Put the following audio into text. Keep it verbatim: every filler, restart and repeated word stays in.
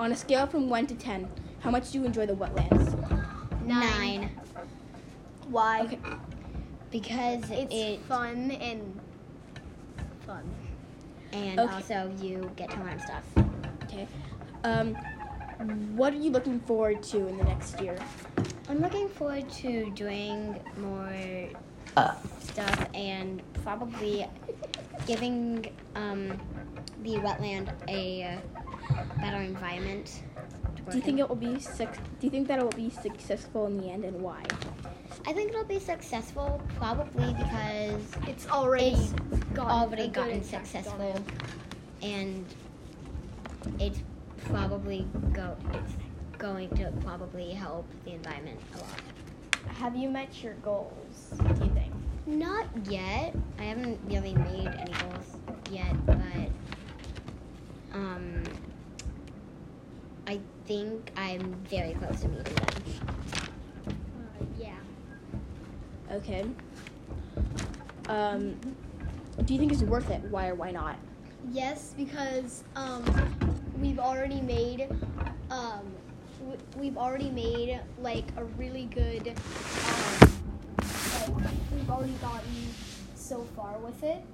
On a scale from one to ten, how much do you enjoy the wetlands? Nine. Why? Okay. Because It's it fun and fun. and Okay. also you get to learn stuff. Okay. Um, what are you looking forward to in the next year? I'm looking forward to doing more stuff and probably giving um, the wetland a better environment. to Do you work think in. it will be suc- Do you think that it will be successful in the end, and why? I think it'll be successful probably because It's already It's gotten already a good gotten impact on successful, it. and it's probably go it's going to probably help the environment a lot. Have you met your goals, do you think? Not yet. I haven't really made any goals yet, but um, I think I'm very close to meeting them. Uh, yeah. Okay. Um, do you think it's worth it? Why or why not? Yes, because um, we've already made um, w- we've already made like a really good um, like we've already gotten so far with it.